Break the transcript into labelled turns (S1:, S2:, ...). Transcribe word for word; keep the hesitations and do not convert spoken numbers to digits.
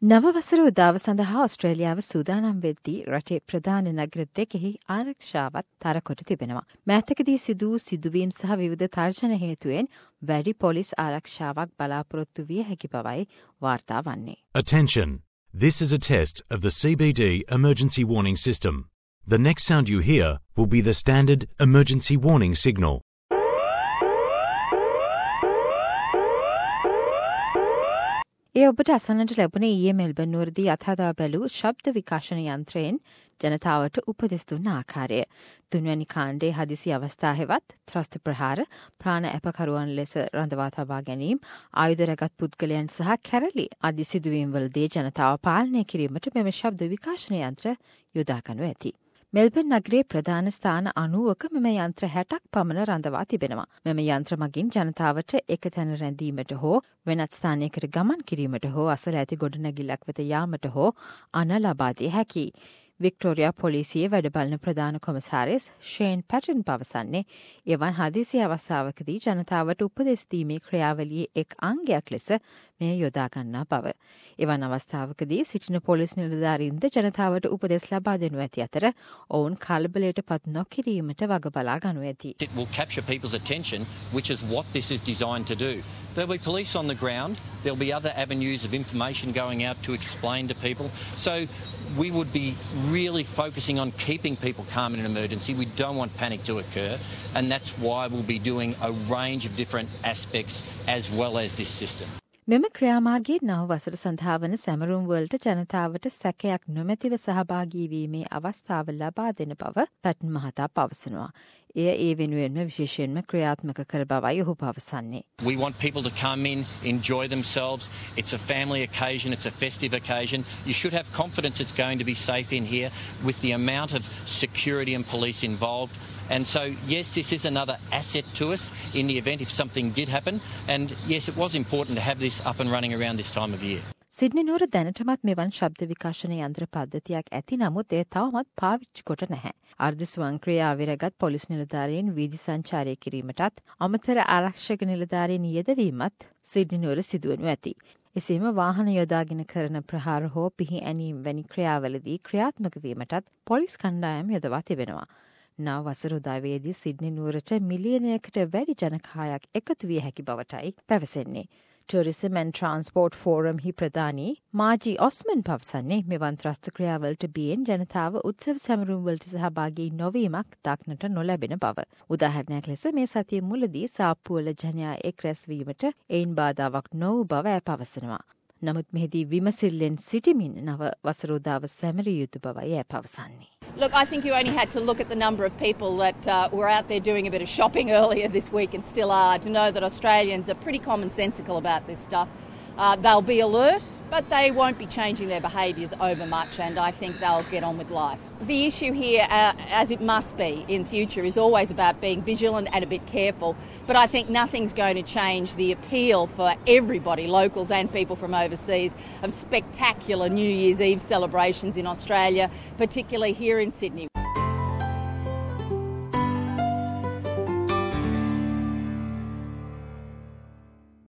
S1: නව වසර උදාව සඳහා ඔස්ට්‍රේලියාව සූදානම් වෙද්දී රටේ ප්‍රධාන නගර දෙකෙහි ආරක්ෂාවත් තරකොට තිබෙනවා. මෑතකදී සිදු වූ සිදුවීම් සහ විවිධ තර්ජන හේතුවෙන් වැඩි පොලිස් ආරක්ෂාවක් බලාපොරොත්තු විය හැකි බවයි වාර්තා වන්නේ.
S2: Attention! This is a test of the C B D emergency warning system. The next sound you hear will be the standard emergency warning signal.
S1: ඒ ඔබට අසන්නට ලැබුණේ ඊයේ මෙල්බර්න් නුවරදී අත්හදා බැලූ ශබ්ද විකාශන යන්ත්‍රයෙන් ජනතාවට උපදෙස් දුන්න ආකාරය. තුන්වැනි කාණ්ඩයේ හදිසි අවස්ථා හෙවත් ත්‍රස්ත ප්‍රහාර, ප්‍රාණ ඇපකරුවන් ලෙස රඳවා තබා ගැනීම, ආයුධ රැගත් පුද්ගලයන් සහ කැරලි ආදී සිදුවීම්වලදී ජනතාව පාලනය කිරීමට මෙම ශබ්ද විකාශන යන්ත්‍ර යොදා ගනු ඇති. මෙල්බර්න් නගරයේ ප්‍රධාන ස්ථාන අනූවක මෙම යන්ත්‍ර හැටක් පමණ රඳවා තිබෙනවා. මෙම යන්ත්‍ර මගින් ජනතාවට එක තැන රැඳීමට හෝ වෙනත් ස්ථානයකට ගමන් කිරීමට හෝ අසල ඇති ගොඩනැගිල්ලක් වෙත යාමට හෝ අන ලබා දිය හැකියි. වික්ටෝරියා පොලිසියේ වැඩබලන ප්‍රධාන කොමසාරිස් ෂේන් පැටන් පවසන්නේ එවන් හදිසි අවස්ථාවකදී ජනතාවට උපදෙස් දීමේ ක්‍රියාවලියේ එක් අංගයක් ලෙස මෙය යොදා ගන්නා බව. එවන් අවස්ථාවකදී සිටින පොලිස් නිලධාරීන්ද ජනතාවට උපදෙස් ලබා දෙනු ඇති අතර ඔවුන් කලබලයට පත් නොකිරීමට වග බලා ගනු ඇති.
S3: It will capture people's attention, which is what this is designed to do. There'll be police on the ground. There'll be other avenues of information going out to explain to people. So we would be really focusing on keeping people calm in an emergency. We don't want panic to occur. And that's why we'll be doing a range of different aspects as well as this system.
S1: මෙම ක්‍රියාමාර්ගයේ නව වසර සඳහා වන සැමරුම් වලට ජනතාවට සැකයක් නොමැතිව සහභාගී වීමේ අවස්ථාව ලබා දෙන බව පැටන් මහතා පවසනවා. එය ඒ වෙනුවෙන්ම විශේෂයෙන්ම ක්‍රියාත්මක කර බවයි ඔහු පවසන්නේ.
S3: We want people to come in, enjoy themselves. It's a family occasion, it's a festive occasion. You should have confidence it's going to be safe in here with the amount of security and police involved. And so, yes, this is another asset to us in the event if something did happen. And yes, it was important to have this up and running around this time of year.
S1: Sydney නුවර දැනටමත් මෙවන් ශබ්ද විකාශන යන්ත්‍ර පද්ධතියක් ඇති නමුත් එය තවමත් පාවිච්චි කොට නැහැ. අර්ධ ස්වයංක්‍රීය ආවිරගත් පොලිස් නිලධාරීන් වීදි සංචාරය කිරීමටත් අමතර ආරක්ෂක නිලධාරීන් යෙදවීමත් සිඩ්නි නුවර සිදුවනු ඇති. එසේම වාහන යොදාගෙන කරන ප්‍රහාර හෝ පිහි ඇනීම් වැනි ක්‍රියාවලදී ක්‍රියාත්මක වීමටත් පොලිස් කණ්ඩායම් යොදවා තිබෙනවා. නව වසර උදාවේදී සිඩ්නි නුවරට මිලියනයකට වැඩි ජනකායක් එකතු විය හැකි බවටයි පැවසෙන්නේ. Tourism and Transport Forum හි ප්‍රධානී මාජි ඔස්මන් පවසන්නේ මෙවන් ත්‍රස්ත ක්‍රියාවලට බියෙන් ජනතාව උත්සව සැමරුම්වලට සහභාගී නොවීමක් දක්නට නොලැබෙන බව. උදාහරණයක් ලෙස මේ සතිය මුලදී සාප්පුවල ජනයා එක් රැස්වීමට එයින් බාධාවක් නොවූ බව ඇය පවසනවා. නමුත් මෙහිදී විමසිල්ලෙන් සිටිමින් නව වසර උදාව සැමරිය යුතු බවයි ඇය පවසන්නේ.
S4: Look, I think you only had to look at the number of people that uh, were out there doing a bit of shopping earlier this week and still are to know that Australians are pretty commonsensical about this stuff. Uh, they'll be alert, but they won't be changing their behaviours over much, and I think they'll get on with life. The issue here, uh, as it must be in future, is always about being vigilant and a bit careful, but I think nothing's going to change the appeal for everybody, locals and people from overseas, of spectacular New Year's Eve celebrations in Australia, particularly here in Sydney.